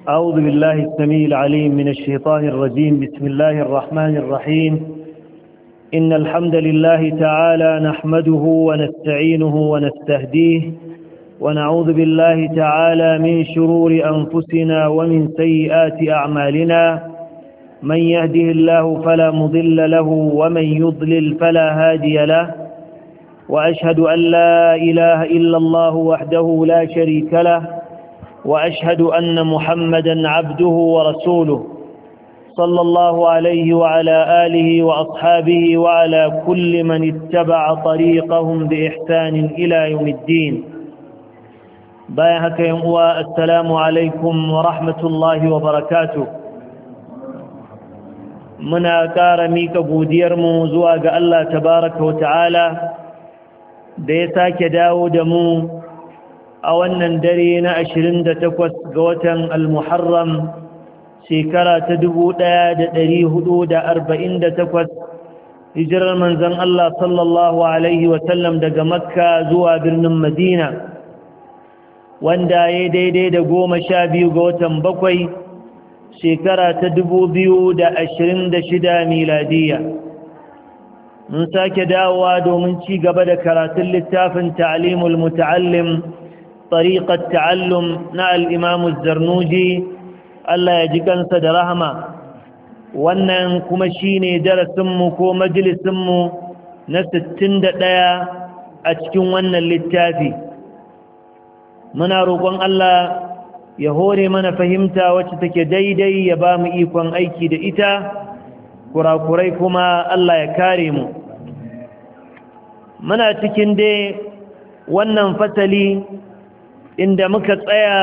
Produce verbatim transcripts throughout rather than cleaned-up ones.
أعوذ بالله السميع العليم من الشيطان الرجيم. بسم الله الرحمن الرحيم. إن الحمد لله تعالى نحمده ونستعينه ونستهديه ونعوذ بالله تعالى من شرور أنفسنا ومن سيئات أعمالنا. من يهده الله فلا مضل له ومن يضلل فلا هادي له، وأشهد أن لا إله إلا الله وحده لا شريك له، وأشهد أن محمدا عبده ورسوله صلى الله عليه وعلى آله وأصحابه وعلى كل من اتبع طريقهم بإحسان إلى يوم الدين. بايهك يوم السلام عليكم ورحمة الله وبركاته. muna ƙara mika godiyarmu zuwa ga Allah tabaraka wa ta'ala da ya sake dawo da mu a wannan dare na ashirin da takwas ga watan al-Muharram shekara ta dubu ɗaya da ɗari hudu da arba'in da takwas hijirar manzon Allah sallallahu alaihi wa sallam daga Makka zuwa birnin Madina, wanda ya daidai da goma sha biyu ga watan bakwai shekara ta dubu biyu da ashirin da shida miladiya. Mun sake dawowa domin ci gaba da karatun littafin ta'limul muta'allim tariqat ta'allum na al-imam az-Zarnuji, Allah ya ji kansa da rahama. Wannan kuma shine darasin mu ko majalisin mu na sittin da ɗaya a cikin wannan littafi. Muna roƙon Allah ya hore mana fahimta wacce take daidai, ya ba mu ikon aiki da ita, kurakurai kuma Allah ya kare mu. Muna cikin dai wannan fasali inda muka tsaya,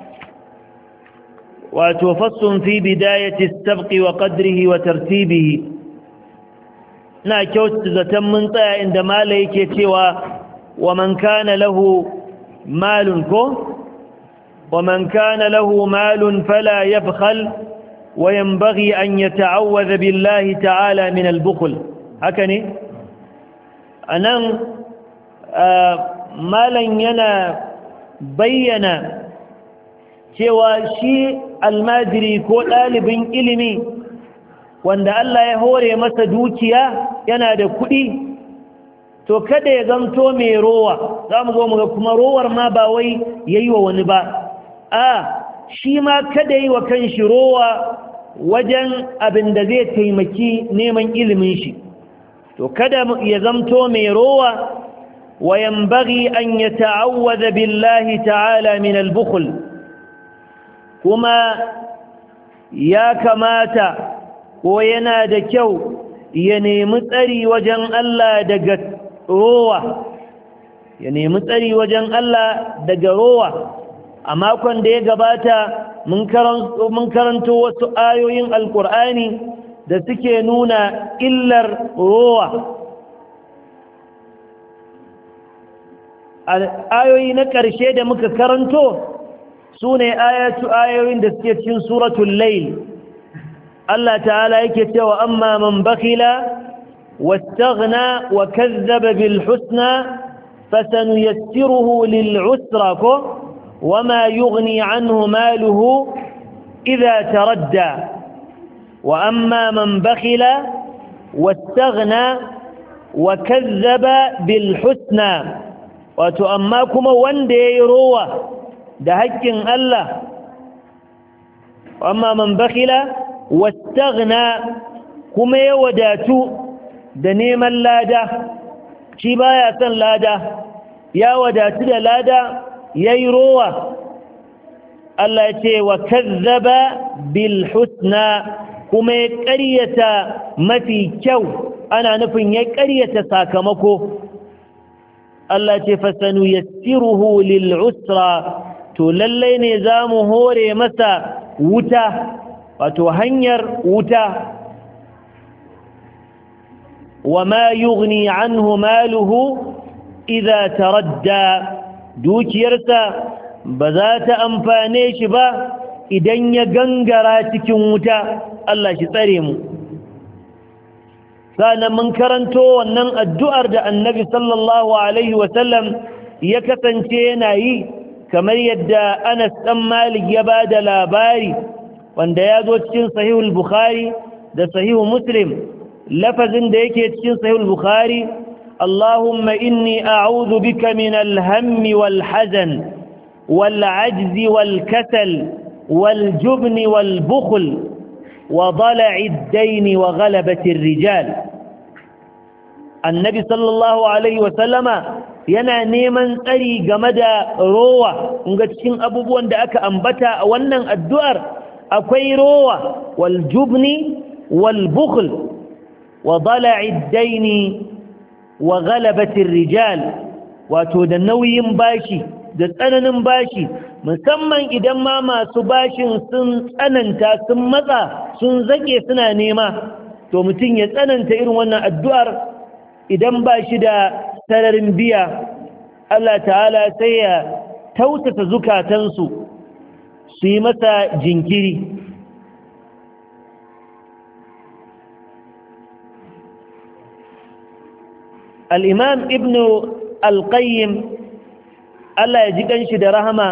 wato fassun fi bidayati sabqi wa qadrihi wa tartibihi. Ina kyautata zaton mun tsaya inda mala yake cewa wa man kana lahu malun ko ومن كان له مال فلا يبخل وينبغي أن يتعوذ بالله تعالى من البخل. هكذا أنا مالا ينا بينا cewa shi almajiri ko ɗalibin ilimi wanda Allah ya hore masa dukiya yana da kuɗi, to kada ya zamto mai rowa. za mu zo mu ga kuma rowar ma ba wai yayi wa wani ba, a shi ma kada yi wa kan shi rowa wajen abin da zai taimaki neman ilimin shi. to kada ya zamto mai rowa. wa yanbaghi an yata'awwadha billahi ta'ala min al-bukhl, kuma ya kamata ko yana da kyau ya nemi tsari wajen Allah daga rowa ya nemi tsari wajen Allah daga rowa. a makon da ya gabata mun karanto wasu ayoyin alkur'ani da suke nuna illar rowa. ayoyi na ƙarshe da muka karanto su ne ayoyin da suke cikin suratul layl. Allah ta'ala yake cewa amma man bakhila wastaghna wa kazzaba bil husna fasanuyassiruhu lil usra ko وما يغني عنه ماله إذا تردى وأما من بخل واستغنى وكذب بالحسنى. وتؤماكم وندي روى دهك الله. وأما من بخل واستغنى كما يوداتو دنيم اللادة شباية اللادة يا وداتو اللادة yayi rowa. Allah ya ce wa kazzaba bil husna, kuma ya ƙaryata mafi kyau, ana nufin ya ƙaryata sakamako. Allah ya ce fasanu yassiruhu lil usra, to lallai ne zamu hore masa wuta, wato hanyar wuta. wa ma yughni anhu maluhu idza taradda, dukiyarsa ba za ta amfane shi ba idan ya gangara cikin wuta. Allah shi tsare mu. sannan mun karanto wannan addu'ar da annabi sallallahu alaihi wasallam ya kasance yana yi kamar yadda Anas dan Malik ya bada labari wanda ya zo cikin sahihul Bukhari da sahihu Muslim lafazin da yake cikin sahihul Bukhari Allahumma inni a'udhu bika min al-hammi wal hazan wal ajzi wal kasal wal jubni wal bukhl wa dala'i ad-dayn wa ghalabati ar-rijal. Annabi sallallahu alaihi wa sallama yana neman tsari game da rowa. Kunga cikin abubuwan da aka ambata a wannan addu'ar akwai rowa wal jubni wal bukhl wa dala'i ad-dayn wa ghalabati ar-rijal, wato da nauyin bashi da tsananin bashi, musamman idan ma masu bashin sun tsananta sun matsa sun zake suna nema, to mutum ya tsananta irin wannan addu'ar idan ba shi da sararin biya. Allah ta'ala sai ya tausasa zukatansu su yi masa jinkiri. Al'imam Ibn al-Qayyim Allah ya ji ƙanshi da rahama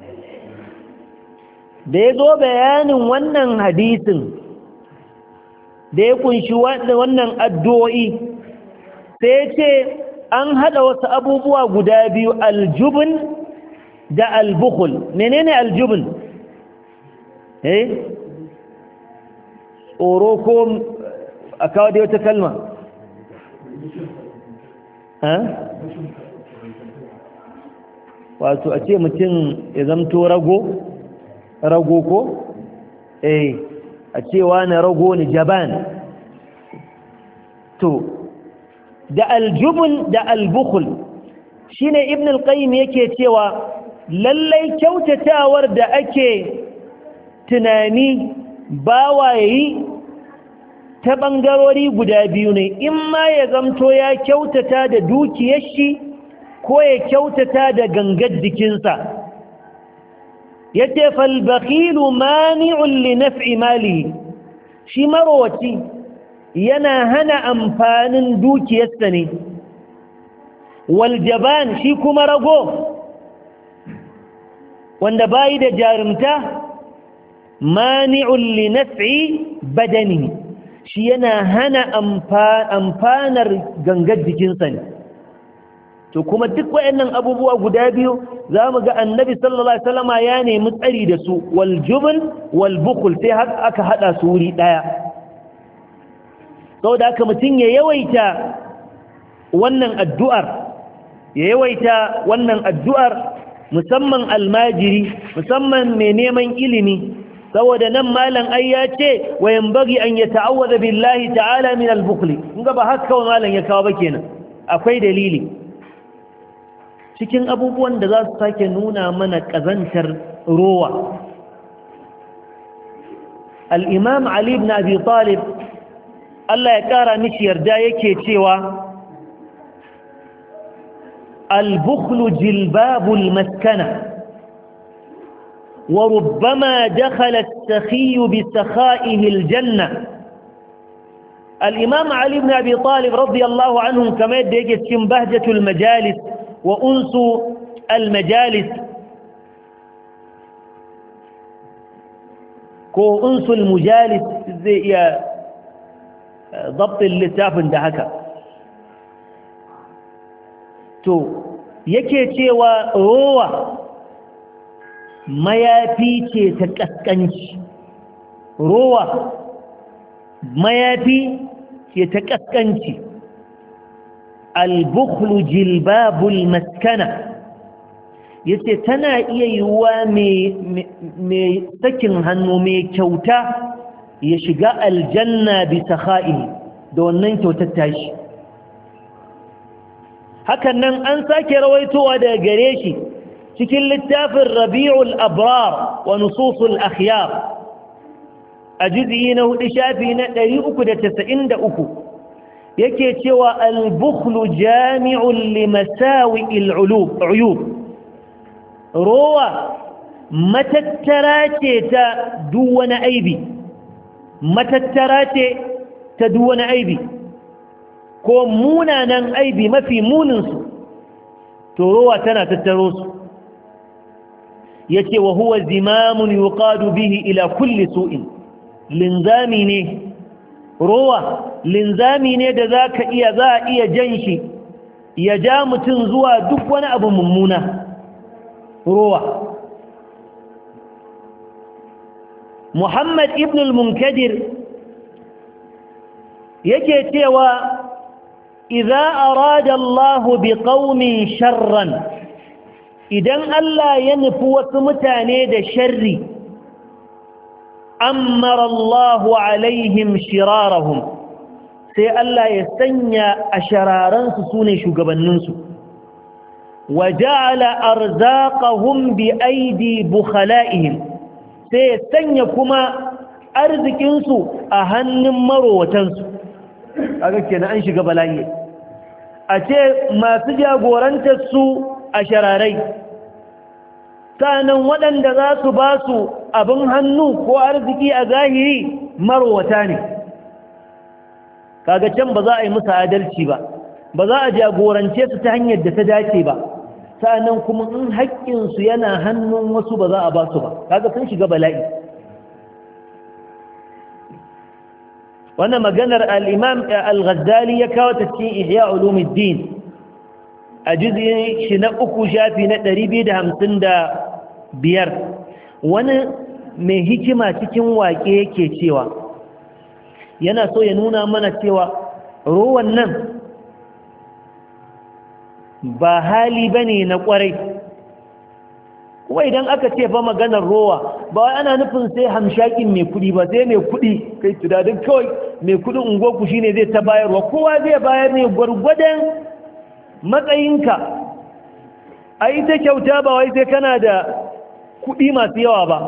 da ya zo bayanin wannan hadisin da ya kunshi wannan addu'o'i sai ce an haɗa wasu abubuwa guda biyu, aljubun da albukul. Menene aljubun? eh tsoro ko a kawo da wata kalma? ha? wato a ce mutum ya zamto rago rago ko? eh a cewa na rago ni jaban. to da aljubun da albukul shine Ibn al-Qayyim yake cewa lallai kyautatawar da ake tunani bawa yayi ta bangarori guda biyu ne, in ma ya zamto ya kyautata da dukiyar shi ko ya kyautata da gangar jikinsa. yace fal bakhilu mani'un li naf'i malihi, shi marowaci yana hana amfanin dukiyarsa ne. wal jaban shi kuma rago wanda bayi da jarumta mani'un li naf'i badani, shi yana hana amfanar gangar jikinsa ne. to kuma duk waɗannan abubuwa guda biyu za mu ga annabi sallallahu alaihi wasallama ya nemi tsari da su, wal jubn wal bukhl, sai aka hada su wuri daya. saboda haka mutum ya yawaita wannan addu'ar ya yawaita wannan addu'ar musamman almajiri, musamman mai neman ilimi, saboda nan malam ai ya ce wa yanbaghi an yata'awwadha billahi ta'ala min al-bukhl. kun ga ba haka malam ya kawo ba kenan, akwai dalili cikin abubuwan da za su sake nuna mana kazantar rowa. al-imam Ali ibn Abi Talib Allah ya kara mishi yarda yake cewa al-bukhlu jilbabul maskana وربما دخل السخي بسخائه الجنة. الإمام علي بن أبي طالب رضي الله عنه كما يدعي كم بهجة المجالس وأنس المجالس كو أنس المجالس زي ضبط اللتاف دهكا تو yake cewa rowa mayafi ce ta kaskanci. rowa mayafi ce ta kaskanci. al-bukhlu jilbabul maskana, yace tana iya yiwuwa mai sakin hannu mai kyauta ya shiga aljanna bi sakha'i da wannan kyautar tashi. hakan nan an sake rawaitowa daga gare shi cikin littafin Rabi'ul Abrar wa Nususul Akhyar a juz'i na hudu shafi na ɗari uku da tasa'in da uku yake cewa al-bukhlu jami'un li masawi'il uyub. rowa matattara ce ta duk wani aibi matattara ce ta duk wani aibi ko munanan aibi mafi muninsu, to rowa tana tattaro su. yace wa huwa zimamun yuqadu bihi ila kulli su'in linzami ne rowa linzami ne da zaka iya za a iya jan shi ya ja mutum zuwa duk wani abu mummuna rowa Muhammad ibn al-Munkadir yake cewa idza arada Allah biqaumin sharran idan Allah ya nufi wasu mutane da sharri ammara Allah alaihim shirarahum sai Allah ya sanya ashararan su sune shugabannin su waja'ala arzaqahum bi aidi bukhala'ihim sai ya sanya kuma arzikin su a hannun marowatan su kaga kenan an shiga bala'i a ce masu jagorantar su a shararai sanan waɗanda za su ba su abin hannu ko arziki a zahiri marwata ne kaga can ba za a yi musu adalci ba ba za a jagorance su ta hanyar da ta dace ba sanan kuma in haƙƙinsu yana hannun wasu ba za a ba su ba kaga sun shiga bala'i wannan maganar al-imam al-Ghazali ya kawo ta cikin Ihya Ulumuddin a juz'in shi na uku shafi na ɗari biyu da hamsin da biyar wani mai hikima cikin waƙe yake cewa yana so ya nuna mana cewa rowan nan ba hali bane na ƙwarai kuma idan aka ce fa maganar rowa ba wai ana nufin sai hamshakin mai kuɗi ba sai mai kuɗi kai tunanin kawai mai kuɗin unguwarku shine zai ta bayarwa kowa zai bayar ne gwargwadon matsayinka a yi ta kyauta ba wai sai kana da kuɗi masu yawa ba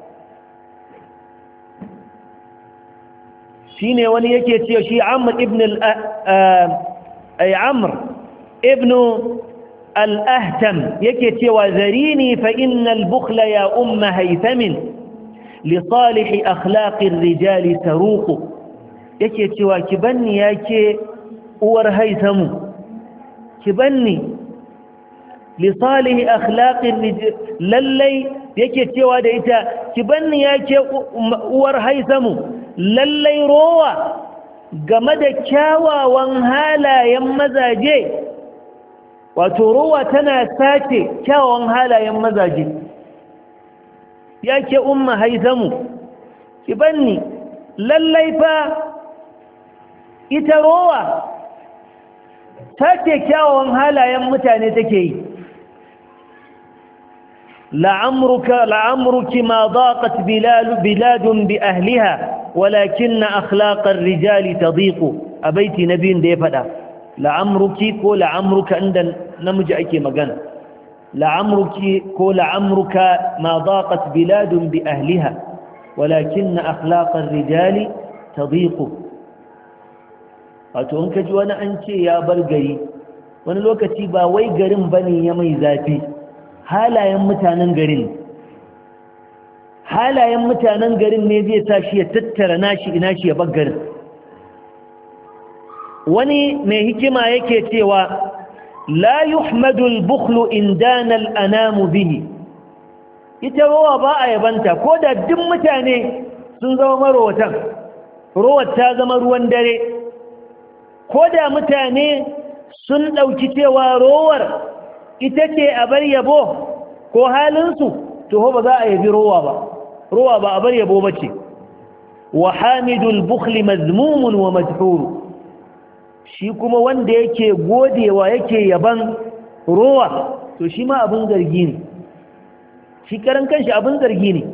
shi ne wani yake ce shi amr ibn al'amr ibn al'ahtam yake cewa zarini fa innal bukhla ya umma haithamin li salihi akhlaqir rijali taruqu yake cewa ki banni yake uwar haithamu kibanni li salihi akhlaqin lallai yake cewa da ita kibanni yake uwar haisamu lallai rowa game da kyawawan halayen mazaje wato rowa tana sace kyawawan halayen mazaje yake umma haisamu kibanni lallai fa ita rowa take kyawawan halayen mutane take yi la'amruka la'amruki ma daqat bilal biladun bi ahliha walakin akhlaqar rijali tadiqu abaiti nabiyin da ya fada la'amruki ko la'amruka inda namiji ake magana la'amruki ko la'amruka ma daqat biladun bi ahliha walakin akhlaqar rijali tadiqu wato in ka ji wani an ce ya bar gari wani lokaci ba wai garin bane ya mai zafi halayen mutanen garin halayen mutanen garin ne zai sa shi ya tattara nashi ina shi ya bar garin wani mai hikima yake cewa la yuhmadu al-bukhlu in dana al-anamu bihi ita rowa ba a yabanta ko da duk mutane sun zama marowatan rowar ta zama ruwan dare ko da mutane sun ɗauki cewa rowar ita ce a bar yabo ko halinsu to ba za a yabi rowa ba rowa ba a bar yabo ba ce wa hamidul bukhli mazmumun wa madhur shi kuma wanda yake godewa yake yaban rowa to shi ma abin zargi ne shi karan kanshi abin zargi ne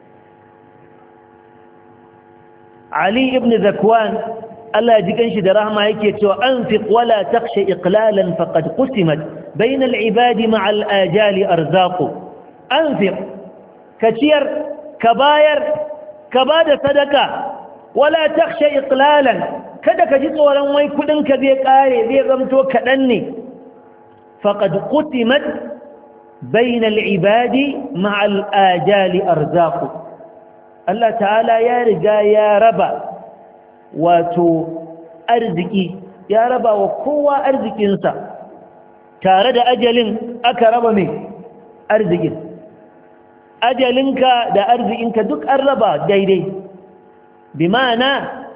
Ali ibn Zakwan Allah ya ji kanshi da rahama yake cewa anfiq wala takhsha iqlalan faqad qusimat bayna al-ibadi ma'a al-ajali arzaqu anfiq kaciyar kabayar kabada sadaka wala takhsha iqlalan kada ka ji tsoron wai kudin ka zai kare zai zamto kadan ne faqad qusimat bayna al-ibadi ma'a al-ajali arzaqu Allah ta'ala ya riga ya raba wato arziki ya raba wa kowa arzikinsa tare da ajalin aka raba mai arzikin ajalinka da arzikinka duk an raba daidai bi ma'ana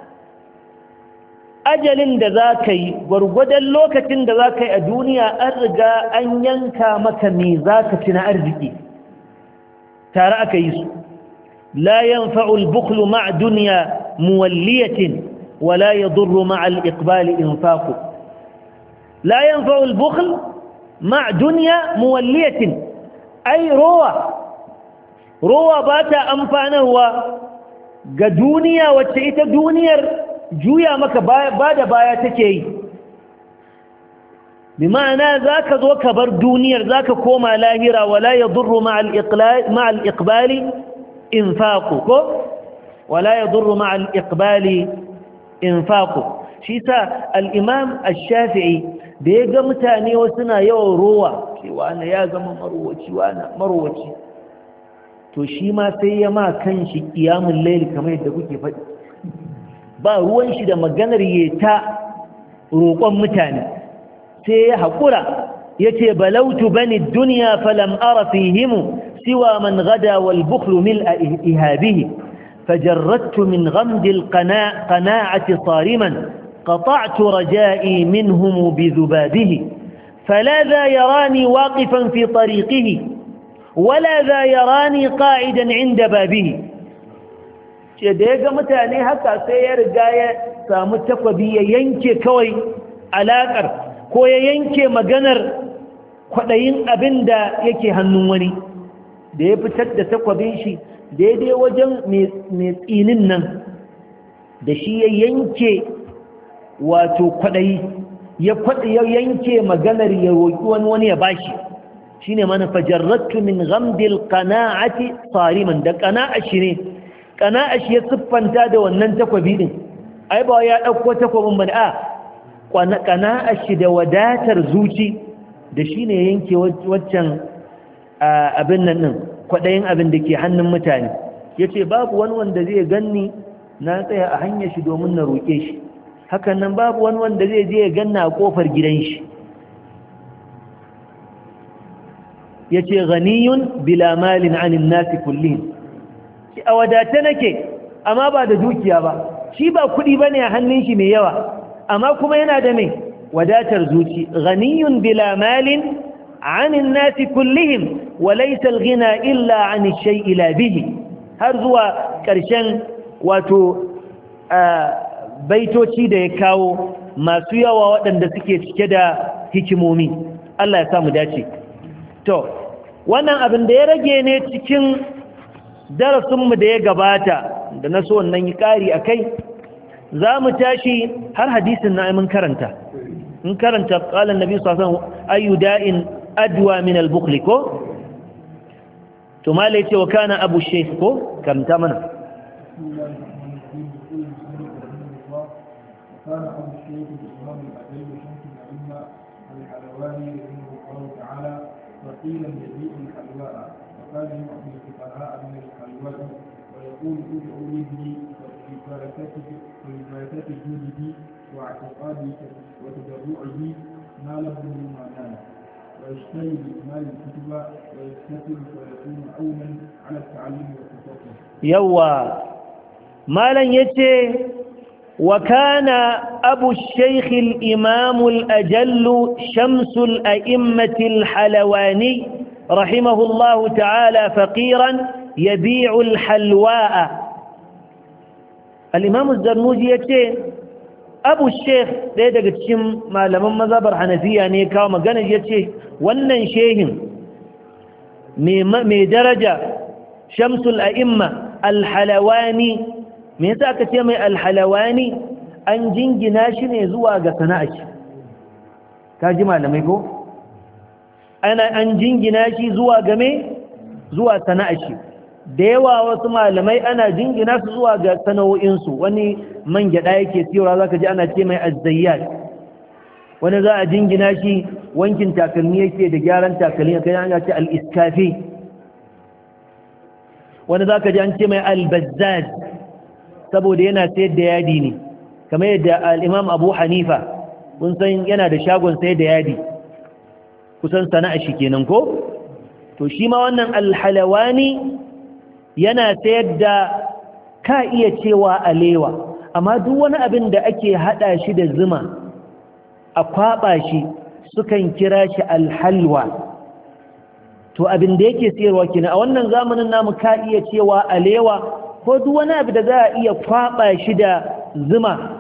ajalin da za ka yi gwargwadon lokacin da za ka yi a duniya an riga an yanka maka me za ka ci na arziki tare aka yi su la yanfa'u al-bukhlu ma'a dunya muwalliyatin wa la yadurru ma'a al-iqbal infaqu la yanfa'u al-bukhl ma'a dunya muwalliyatin ay ruwa ruwa ba ta amfanarwa ga duniya wacce ita duniyar juya maka ba da baya take yi bi ma'ana za ka zo ka bar duniyar za ka koma lahira wala ya durru ma'al iqbali infaku ko wala ya durru ma'al iqbali infaku shi sa al'imam al-shafi'i da ya ga mutane wasu na yawan rowa cewa na ya zama marwaci wana marwaci to shi ma sai ya ma kan shi ƙiyamun laili kamar yadda kuke faɗi ba ruwan shi da maganar ya ta roƙon mutane sai ya haƙura ya ce balautu bani duniya falam ara fihimu siwa man gada wal bukhlu mil a ihabihi fajarrattu min ghamdil qana'ati sariman qata'tu raja'i minhum bi dhubabihi fala za yarani waqifan fi tariqihi wala za yarani qa'idan 'inda babihi ce da ya ga mutane haka sai ya riga ya samu takwabi ya yanke kawai alaƙar ko ya yanke maganar kwaɗayin abin da yake hannun wani da ya fitar da takwabin shi daidai wajen mai tsinin nan da shi ya yanke wato kwaɗayi ya yanke maganar ya roƙi wani wani ya bashi shi ne mana fajarrattu min ghamdil qana'ati sariman da qana'a shi ne qana'a shi ya siffanta da wannan takwabi din ai ba ya dauko takwabin bane a qana'a shi da wadatar zuci da shine yanke waccan abin nan din kwadayin abin da ke hannun mutane yace babu wani wanda zai ganni na tsaya a hanyar shi domin na roke shi hakan nan babu wani wanda zai je ya ganna a kofar gidan shi yace ghaniyun bila malin 'anil nasi kullin a wadata nake amma ba da dukiya ba shi ba kudi bane a hannun shi mai yawa amma kuma yana da mai wadatar zuci ghaniyun bila malin 'anil nasi kullihim wa laysa al-ghina illa 'an ash-shay'i la bihi har zuwa karshen wato baitoci da ya kawo masu yawa waɗanda suke cike da hikimomi Allah ya samu dace to wannan abin da ya rage ne cikin darasinmu da ya gabata da na so wannan yi ƙari a kai za mu tashi har hadisin na mun karanta in karanta ƙalan nabi sassan ayu da'in adwa min al-bukhli ko to mala yace wa kana abu shaykh ko karanta mana كان أبو الشيخ الإمام الأجل شمس الأئمة الحلواني رحمه الله تعالى وقيلا يبيع الحلواء وكان يعطي الفقراء من الحلواء ويقول ادعوا لابني في بركات جوده واعتقاده وتضرعه ما له مما نال ويشتري بإكمال الكتب ويستثمر ويكون عونا على التعليم والتفقه. يوا مالا يتي وكان أبو الشيخ الإمام الأجل شمس الأئمة الحلواني رحمه الله تعالى فقيرا يبيع الحلواء الإمام الزرنوجي يتي أبو الشيخ ليدا قتشم ما لمن مذابر حنفية نيكا ومقانج يتي ونن شيهم مي درجة شمس الأئمة الحلواني me yasa aka ce mai alhalawani an jingina shi ne zuwa ga sana'a shi ka ji malamai ko ana an jingina shi zuwa ga me zuwa sana'a shi da yawa wasu malamai ana jingina su zuwa ga sana'o'insu wani man gyada yake siyarwa zaka ji ana ce mai azzayyat wani za a jingina shi wankin takalmi yake da gyaran takalmi kai an ce al-iskafi wani zaka ji an ce mai al-bazzaz saboda yana sayar da yadi ne kamar yadda al-Imam Abu Hanifa kun san yana da shagon sayar da yadi kusan sana'a shi kenan ko to shi ma wannan al-Halawani yana sayar da ka iya cewa alewa, amma duk wani abin da ake hada shi da zuma a kwaba shi sukan kira shi alhalwa. To abin da yake sayarwa kina a wannan zamanin namu ka iya cewa alewa ko duk wani abu da za a iya kwaba shi da zuma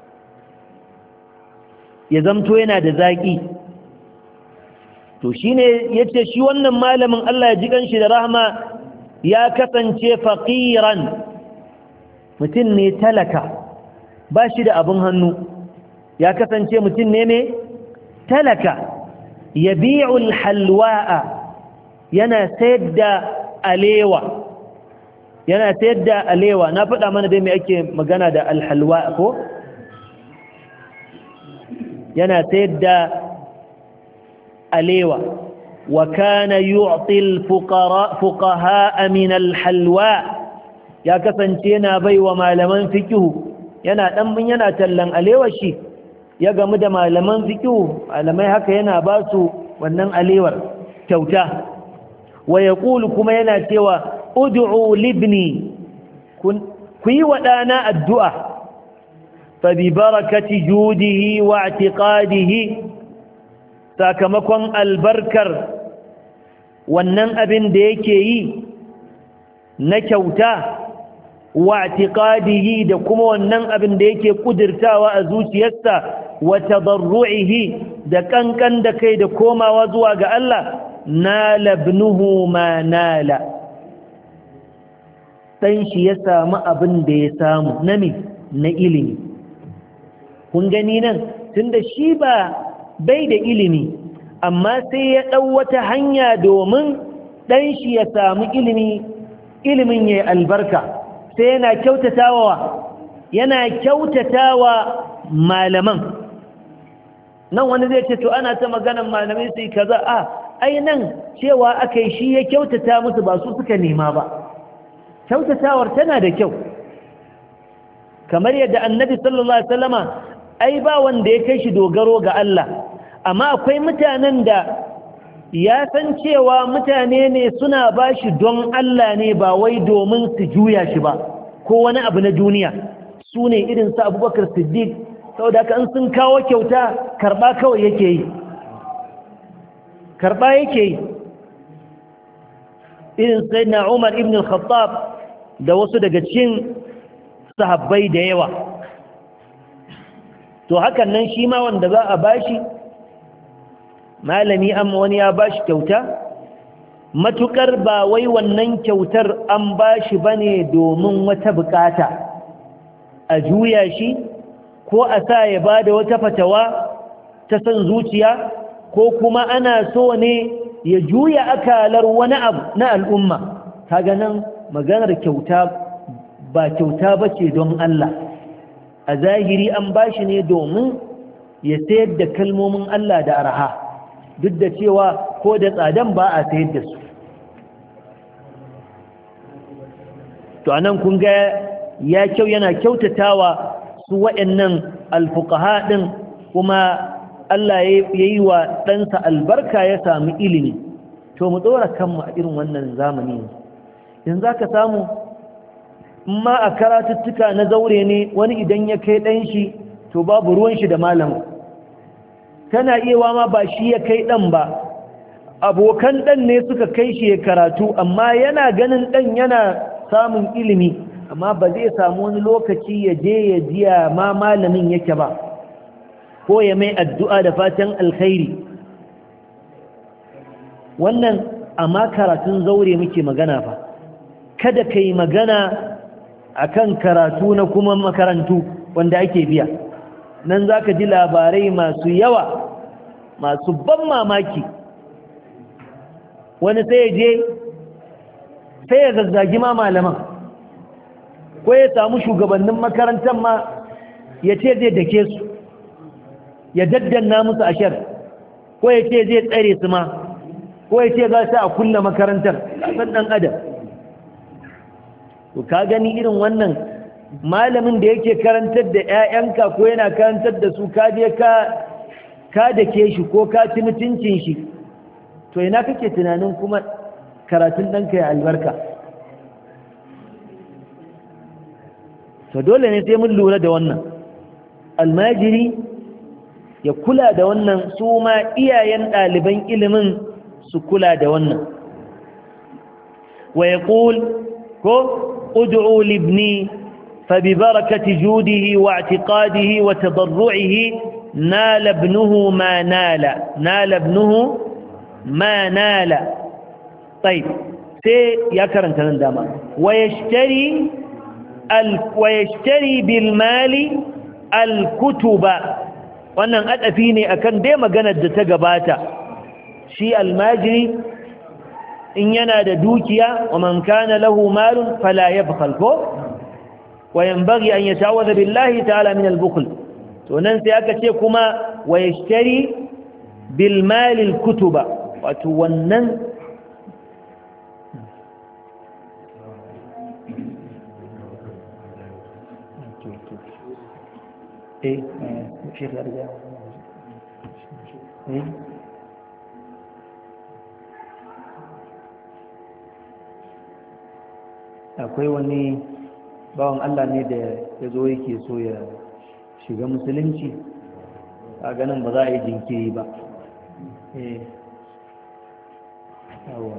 ya zamto yana da zaki. To shine yace shi wannan malamin Allah ya ji kanshi da rahma ya kasance faqiran, mutum ne talaka ba shi da abin hannu, ya kasance mutum ne mai talaka yabi'ul halwa'a, yana sayar da alewa yana sayar da alewa na faɗa mana dai me ake magana da alhalwa ko yana sayar da alewa. wa kana yu'ti al-fuqara fuqaha min al-halwa, ya kasance yana baiwa malaman fiqh, yana dan yana tallan alewa shi ya gamu da malaman fiqh, malamai haka yana ba su wannan alewar kyauta. wa yaqulu kuma yana cewa ud'u libni, ku yi wa ɗana addu'a, fa bi barakati judihi wa i'tiqadihi, sakamakon albarkar wannan abin da yake yi na kyauta, wa i'tiqadihi da kuma wannan abin da yake kudirtawa a zuciyarsa, wa tadarru'ihi da kankan da kai da komawa zuwa ga Allah, nala ibnuhu ma nala, dan shi ya samu abin da ya samu na me na ilimi. kun gani nan tunda shi ba bai da ilimi amma sai ya dau wata hanya domin dan shi ya samu ilimi, ilimin yayi albarka, sai yana kyautatawa yana kyautatawa malaman. nan wani zai ce to ana ta maganan malamai sai kaza, a ai nan cewa akai shi ya kyautata musu ba su suka nema ba. kyautatawar tana da kyau, kamar yadda annabi sallallahu alaihi wasallama ai ba wanda ya kai shi dogaro ga Allah, amma akwai mutanen da ya san cewa mutane ne suna bashi don Allah ne ba wai domin su juya shi ba ko wani abu na duniya. su ne irin su Abubakar Siddiq, saboda haka in sun kawo kyauta karba kawai yake yi karba yake yi irin sayyidina Umar ibn al-Khattab da wasu daga cikin sahabbai da yawa. to hakan nan shi ma wanda za a bashi malami amma wani ya bashi kyauta, matukar ba wai wannan kyautar an bashi bane domin wata bukata a juya shi ko a sa ya bada wata fatawa ta san zuciya, ko kuma ana so ne ya juya akalar wani abu na al'umma. kaga nan maganar kyauta ba kyauta bace don Allah, a zahiri an bashi ne domin ya sayar da kalmomin Allah da araha, duk da cewa ko da tsadan ba a sayar da su. to anan kun ga ya kyau yana kyautatawa su waɗannan alfuqaha din, kuma Allah ya yi wa ɗansa albarka ya sami ilimi. to mu tsora kanmu a irin wannan zamani yanzu za ka samu ma a karatuttuka na zaure ne wani idan ya kai ɗan shi to babu ruwan shi da malamin, tana iya ma ba shi ya kai ɗan ba, abokan ɗan ne suka kai shi ya karatu, amma yana ganin ɗan yana samun ilimi, amma ba zai samu wani lokaci ya je ya jiya ma malamin yake ba ko ya mai addu'a da fatan alkhairi. wannan amma karatun zaure muke magana fa, kada ka yi magana akan karatu na kuma makarantu wanda ake biya. nan za ka ji labarai masu yawa masu ban mamaki. wani sai ya je sai ya zazzagi ma malaman, ko ya samu shugabannin makarantar ma ya ce zai dake su, ya daddanna musu ashar, ko ya ce zai tsare su ma, ko ya ce za su a kulle makarantar. ɗan ɗan adam to ka gani irin wannan malamin da yake karantar da 'ya'yanka ko yana karantar da su ka je ka ka dake shi ko ka ci mutuncin shi, to ina kake tunanin kuma karatun ɗanka ya albarka? to dole ne sai mun lura da wannan almajiri ya kula da wannan su ma iyayen ɗaliban ilimin su kula da wannan wa yaqul ko ud'u libni فببركة جوده واعتقاده وتضرعه نال ابنه ما نال نال ابنه ما نال طيب سي يا كرنت ندما ويشتري ال ويشتري بالمال الكتب wannan adafi ne akan dai maganar da ta gabata shi almajiri in yana da dukiya wa man kana lahu malun fala yabkhal ko وينبغي أن يتعوذ بالله تعالى من البخل وننسي أكتي كما ويشتري بالمال الكتب وتونن إيه شيخ الأرجاء إيه akwai wani bawan Allah ne da ya zo yake so ya shiga musulunci a ganin ba za a yi jinkiri ba eh yawa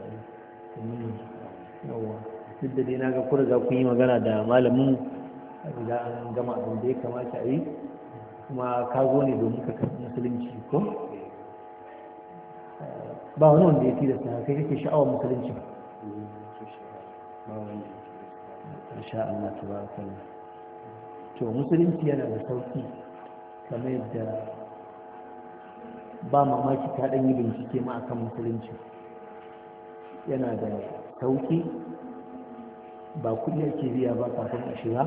yawa duk da dai na ga kura za ku yi magana da malamin da an gama abin da ya kamata a yi kuma ka zo ne domin ka karɓi musulunci ko ba wani wanda ya tilasta kai kake sha'awar musulunci insha Allah tabarakallah to musulunci yana da sauki kamar yadda ba mamaki ta dan yi bincike ma akan musulunci yana da sauki ba kudi ake biya ba kafin a shiga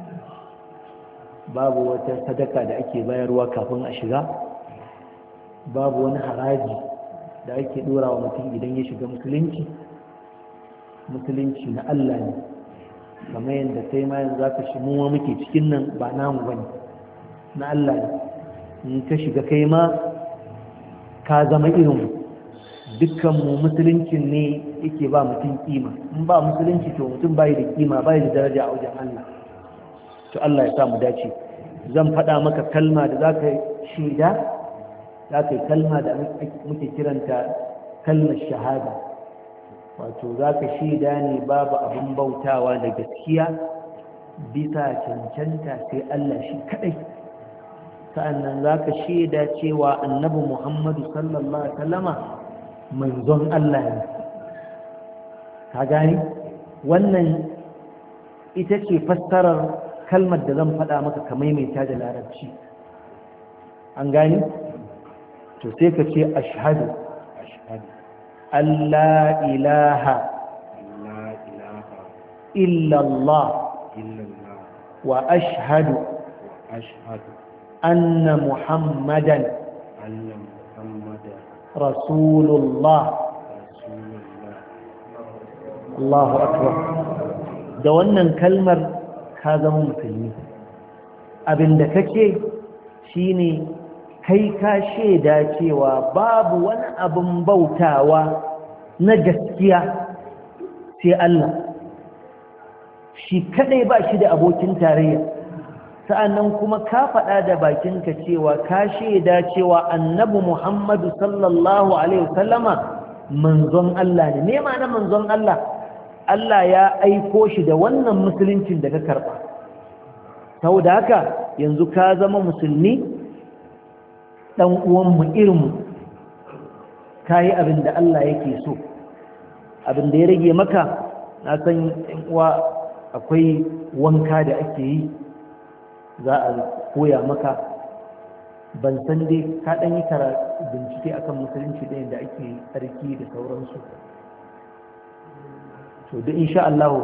babu wata sadaka da ake bayarwa kafin a shiga babu wani haraji da ake dora wa mutum idan ya shiga musulunci musulunci na Allah ne kamar yadda kai ma yanzu za ka shi muwa muke cikin nan ba namu ba ne na Allah ne in ka shiga kai ma ka zama irin dukkanmu musuluncin ne yake ba mutum kima in ba musulunci to mutum bai da kima bai da daraja a wajen Allah to Allah ya sa mu dace zan faɗa maka kalma da za ka shaida za ka yi kalma da muke kiranta kalmar shahada wato za ka shaida ne babu abin bautawa da gaskiya bisa cancanta sai Allah shi kadai sa'annan za ka shaida cewa annabi Muhammadu sallallahu alaihi wasallama manzon Allah ne ka gani wannan ita ce fassarar kalmar da zan faɗa maka ka maimaita da larabci an gani to sai ka ce ashhadu ashhadu alla ilaha illa Allah wa ashhadu anna muhammadan rasulullah Allahu akbar da wannan kalmar ka zama musulmi abinda kake shine kai ka shaida cewa babu wani abin bautawa na gaskiya sai Allah shi kadai ba shi da abokin tarayya sa'annan kuma ka faɗa da bakinka cewa ka shaida cewa annabi Muhammadu sallallahu alaihi wasallama manzon Allah ne me ma'ana manzon Allah Allah ya aiko shi da wannan musuluncin da ka karɓa saboda haka yanzu ka zama musulmi ɗan uwanmu irinmu ka yi abin da Allah yake so abin da ya rage maka na san uwa akwai wanka da ake yi za a koya maka ban san dai ka ɗan yi kara bincike akan musulunci da yadda ake tsarki da sauransu to duk insha Allah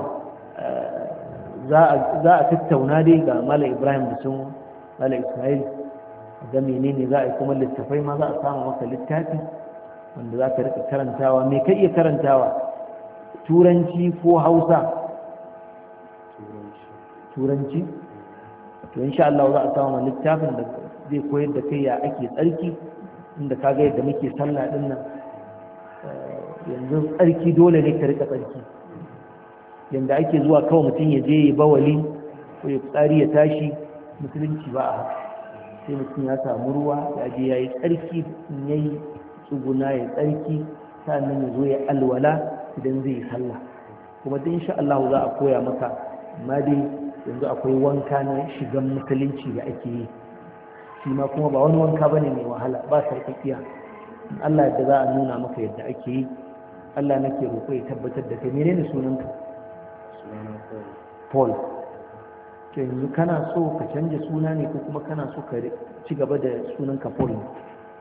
za a tattauna dai ga Malam Ibrahim da sun Malam Ismail ga menene za a yi kuma littafai ma za a samu maka littafi wanda za ka rika karantawa me ka iya karantawa turanci ko hausa turanci to insha Allah za a samu littafin da zai koyar da kai ya ake tsarki inda ka ga yadda muke sallah din nan yanzu tsarki dole ne ka rika tsarki yanda ake zuwa kawai mutum ya je ya bawali ko ya tsari ya tashi musulunci ba a haka sai mutum ya samu ruwa ya je ya yi tsarki in ya yi tsuguna ya tsarki sannan ya zo ya alwala idan zai yi sallah kuma duk insha Allah za a koya maka amma dai yanzu akwai wanka na shigan musulunci da ake yi shi ma kuma ba wani wanka bane mai wahala ba sarkakiya in Allah yadda za a nuna maka yadda ake yi Allah nake roƙo ya tabbatar da kai menene sunanka Paul to yanzu kana so ka canja suna ne ko kuma kana so ka ci gaba da sunanka Paul ne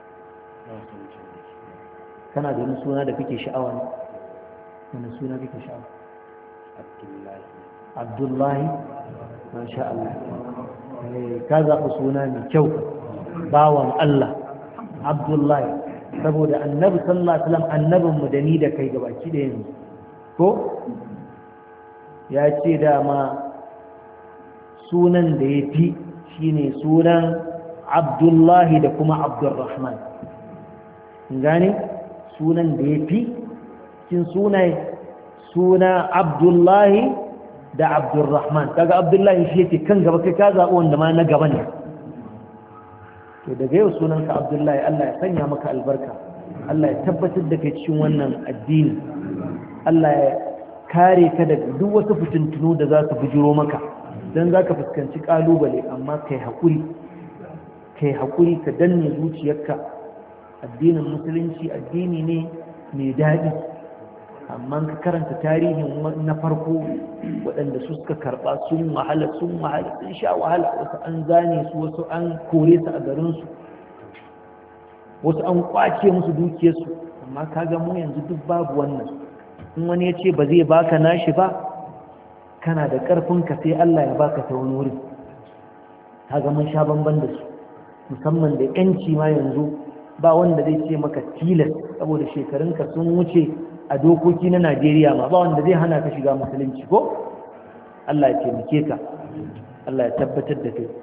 kana da wani suna da kake sha'awa ne wani suna kake sha'awa Abdullahi Abdullahi masha Allah ka zaɓi suna mai kyau bawan Allah Abdullahi saboda annabi sallallahu alaihi wasallam annabin mu da ni da kai gabaki da yanzu ko ya ce dama sunan da ya fi shine sunan Abdullahi da kuma Abdurrahman gane sunan da ya fi cikin sunaye suna Abdullahi da Abdurrahman kaga Abdullahi shi yake kan gaba kai ka zaɓi wanda ma na gaba ne to daga yau sunanka Abdullahi Allah ya sanya maka albarka Allah ya tabbatar da kai cikin wannan addini Allah ya kare ka daga duk wasu fitintunu da za su bujiro maka dan zaka fuskanci kalubale amma kai hakuri kai hakuri ka danne zuciyarka addinin musulunci addini ne mai daɗi amma ka karanta tarihin na farko waɗanda su suka karɓa sun wahala sun wahala sun sha wahala wasu an zane su wasu an kore su a garinsu wasu an kwace musu dukiyarsu amma kaga mu yanzu duk babu wannan in wani ya ce ba zai baka nashi ba kana da ƙarfinka sai Allah ya baka ta wani wuri kaga mun sha bamban da su musamman da yanci ma yanzu ba wanda zai ce maka tilas saboda shekarunka sun wuce a dokoki na Najeriya ma ba wanda zai hana ka shiga musulunci ko Allah ya taimake ka Allah ya tabbatar da kai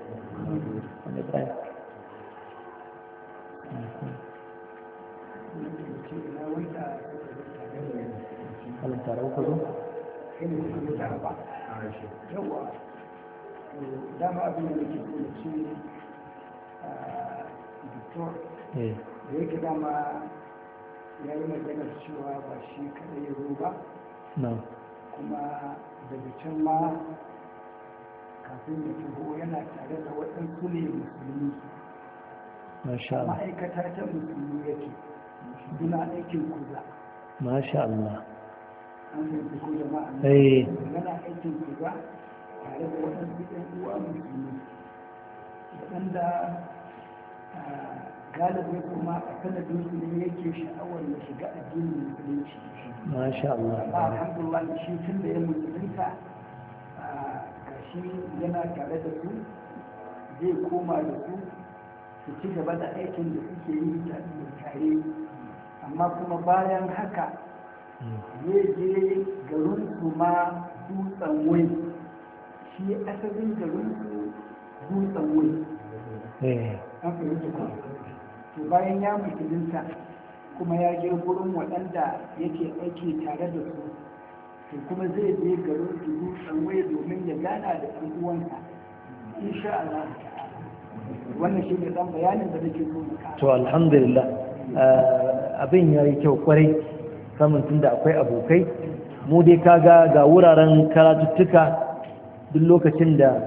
Allah tare ku zo yawa dama abin da nake so ce a Victor da yake dama ya yi maganar cewa ba shi kada ya zo ba kuma daga can ma kafin ya taho yana tare da waɗansu ne musulmi ma'aikata ta musulmi yake suna aikin kuza masha Allah an fahimci ko jama'a yana aikin kuza tare da waɗansu ɗan uwa musulmi waɗanda galibi kuma a sanadin su ne yake sha'awar ya shiga addinin musulunci masha Allah alhamdulillah shi tun da ya musulunta ga shi yana tare da su zai koma da su su ci gaba da aikin da suke yi tare amma kuma bayan haka zai je garin su ma dutsen wai shi asalin garin su dutsen wai an fahimta kuma to bayan ya musulunta kuma ya je gurin waɗanda yake aiki tare da su to kuma zai je garin su dutsen wai domin ya gana da ɗan uwansa insha Allah wannan shi ne ɗan bayanin da nake so na to alhamdulillah abin ya yi kyau kwarai samun tun da akwai abokai mu dai kaga ga wuraren karatuttuka duk lokacin da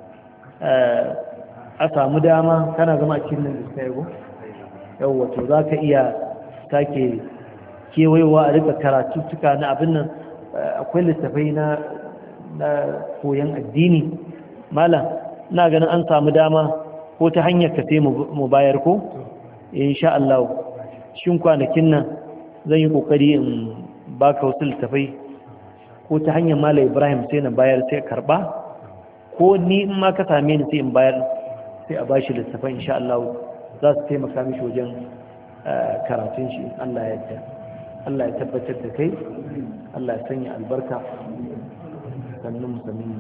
a samu dama kana zama a cikin nan da suka yago yawwa to za ka iya sake kewayewa a rika karatuttuka na abin nan akwai littafai na koyon addini malam na ganin an samu dama ko ta hanyar ka sai mu bayar ko insha Allah shin kwanakin nan zan yi kokari in baka wasu littafai ko ta hanyar Malam Ibrahim sai na bayar sai karba ko ni in ma ka same ni sai in bayar sai a bashi littafai insha Allah za su taimaka mishi wajen karatun shi Allah ya yarda Allah ya tabbatar da kai Allah ya sanya albarka sannan musamman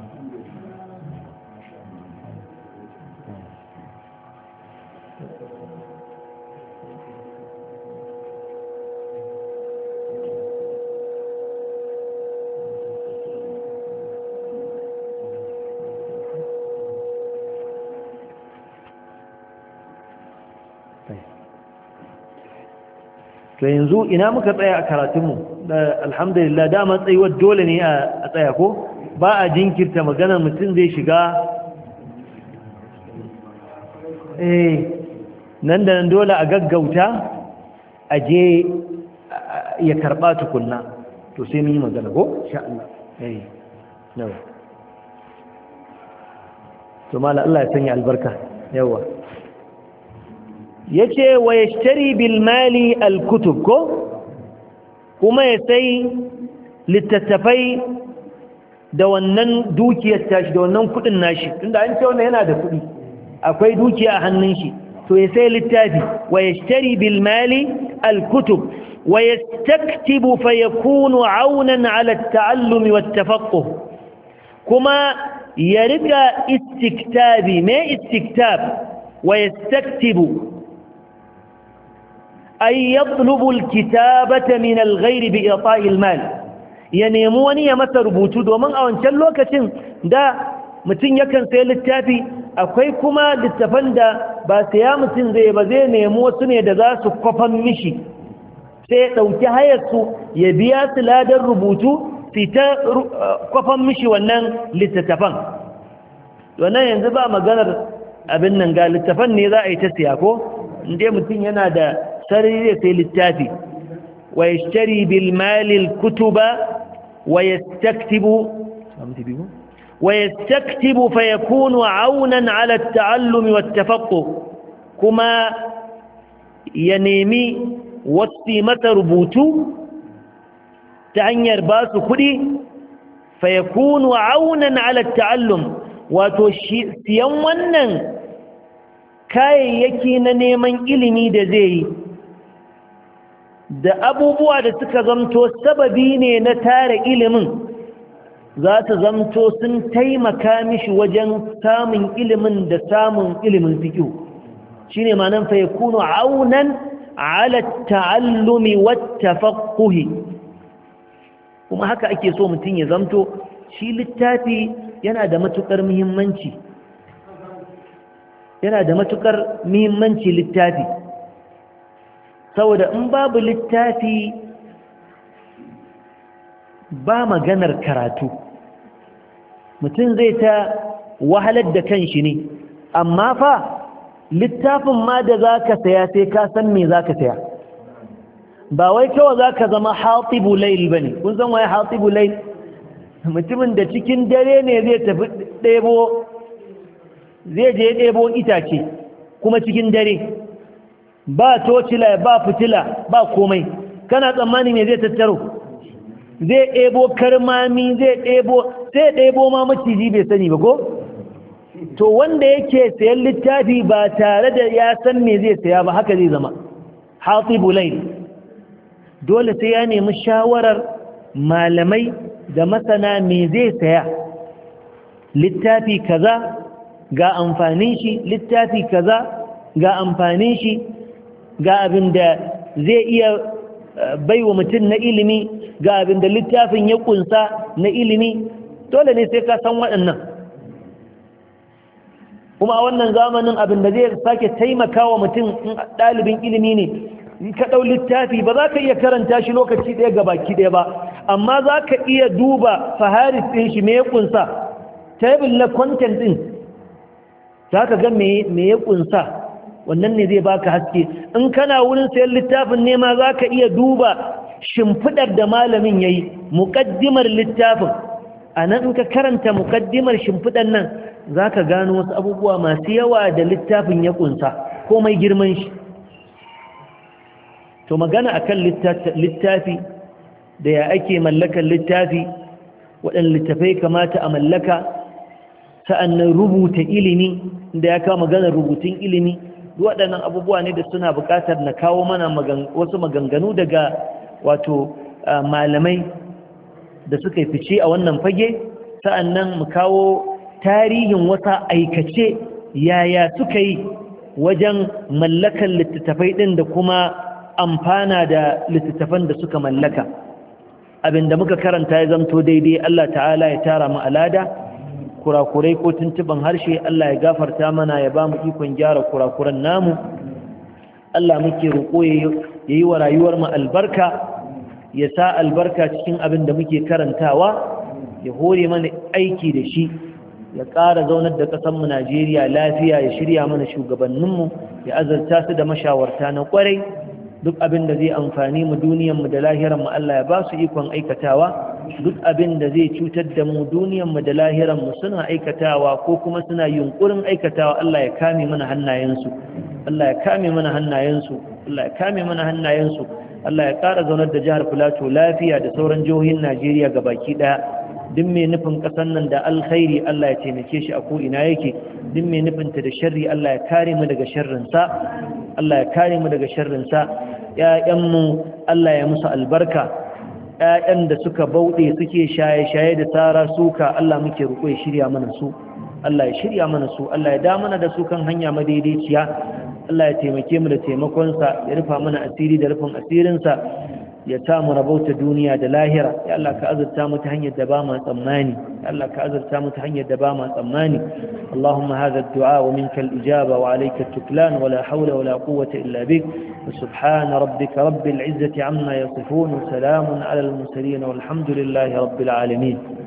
to yanzu ina muka tsaya a karatunmu alhamdulillah dama tsayuwar dole ne a tsaya ko ba a jinkirta maganar mutum zai shiga eh nan da nan dole a gaggauta a je ya karba tukunna to sai mun yi magana ko insha Allah eh yawa to mala Allah ya sanya albarka yawa yace wa yashtari bil mali al kutub ko kuma ya sai littattafai da wannan dukiyar tashi da wannan kudin nashi tunda an ce wannan yana da kudi akwai dukiya a hannun shi to ya sai littafi wa yashtari bil mali al kutub wa yastaktibu fa yakunu aunan ala at ta'allum wat tafaqquh kuma ya riga istiktabi me istiktab wa yastaktibu ay yatlubu al kitabata min al ghayr bi i'ta'i al mal ya nemi wani ya masa rubutu domin a wancan lokacin da mutum yakan sai littafi akwai kuma littafan da ba saya mutum zai ba zai nemi wasu ne da za su kwafan mishi sai ya ɗauki hayarsu ya biya su ladar rubutu fita kwafan mishi wannan littattafan wannan yanzu ba maganar abin nan ga littafan ne za a yi ta siya ko inda mutum yana da sarari zai sai littafi wa yashtari bil malil kutuba wa yastaktibu ويستكتب فيكون عونا على التعلم والتفقه كما ينمي وصيمة ربوتو تعنير باس كدي فيكون عونا على التعلم وتشيئن ونن كاي يكي ننمن إلمي دزي da abubuwa da suka zamto sababi ne na tare ilimin za ta zamto sun taimaka mishi wajen samun ilimin da samun ilimin fiqh shine ma'anar fa yakunu aunan ala ta'allumi wat tafaqquh kuma haka ake so mutum ya zamto shi littafi yana da matukar muhimmanci yana da matukar muhimmanci littafi saboda in babu littafi ba maganar karatu mutum zai ta wahalar da kanshi ne amma fa littafin ma da zaka saya sai ka san me zaka saya ba wai kawai zaka zama hatibu layl bane kun san waye hatibu layl mutumin da cikin dare ne zai tafi ɗebo zai je ɗebo itace kuma cikin dare ba tocila ba fitila ba komai kana tsammani me zai tattaro zai ɗebo karmami zai ɗebo sai ɗebo ma maciji bai sani ba ko to wanda yake sayan littafi ba tare da ya san me zai saya ba haka zai zama hatibu layl dole sai ya nemi shawarar malamai da masana me zai saya littafi kaza ga amfanin shi littafi kaza ga amfanin shi ga abin da zai iya baiwa mutum na ilimi ga abin da littafin ya kunsa na ilimi dole ne sai ka san waɗannan kuma a wannan zamanin abin da zai sake taimakawa mutum in ɗalibin ilimi ne ka ɗau littafi ba za ka iya karanta shi lokaci ɗaya ga baki ɗaya ba amma za ka iya duba faharis ɗin shi me ya kunsa table na content ɗin za ka ga me ya kunsa wannan ne zai baka haske in kana wurin sayan littafin ne ma za ka iya duba shimfidar da malamin ya yi muƙaddimar littafin a nan in ka karanta muƙaddimar shimfidar nan za ka gano wasu abubuwa masu yawa da littafin ya ƙunsa komai girman shi to magana akan littafi da ya ake mallakan littafi waɗannan littafai kamata a mallaka sa'annan rubuta ilimi da ya kawo maganar rubutun ilimi waɗannan abubuwa ne da suna buƙatar na kawo mana wasu maganganu daga wato malamai da suka yi fice a wannan fage sa'annan mu kawo tarihin wata aikace yaya suka yi wajen mallakan littattafai ɗin da kuma amfana da littattafan da suka mallaka abinda muka karanta ya zamto daidai Allah ta'ala ya tara mu alada kurakurai ko tuntuban harshe Allah ya gafarta mana ya ba mu ikon gyara kurakuran namu Allah muke roƙo yayi wa rayuwar mu albarka ya sa albarka cikin abin da muke karantawa ya hore mana aiki da shi ya ƙara zaunar da ƙasarmu Najeriya lafiya ya shirya mana shugabanninmu ya azarta su da mashawarta na ƙwarai duk abin da zai amfani mu duniyanmu da lahiranmu Allah ya ba su ikon aikatawa duk abin da zai cutar da mu duniyanmu da lahiranmu suna aikatawa ko kuma suna yunkurin aikatawa Allah ya kame mana hannayensu Allah ya kame mana hannayensu Allah ya kame mana hannayensu Allah ya ƙara zaunar da jihar Filato lafiya da sauran jihohin Najeriya gabaki ɗaya duk mai nufin ƙasar nan da alkhairi Allah ya taimake shi a ko'ina yake duk mai nufinta da sharri Allah ya kare mu daga sharrinsa Allah ya kare mu daga sharrinsa ƴaƴanmu Allah ya musu albarka ƴaƴan da suka bauɗe suke shaye-shaye da tsara suka Allah muke roƙo ya shirya mana su Allah ya shirya mana su Allah ya da mana da su kan hanya madaidaiciya Allah ya taimake mu da taimakonsa ya rufa mana asiri da rufin asirinsa ya ta mu rabauta duniya da lahira ya Allah ka azurta mu ta hanyar da ba mu tsammani ya Allah ka azurta mu ta hanyar da ba mu tsammani Allahumma hadha ad-du'a wa minka al-ijaba wa alayka at-tuklan wa la hawla wa la quwwata illa bik subhana rabbika rabbil izzati amma yasifun wa salamun ala al-mursalin walhamdulillahi rabbil alamin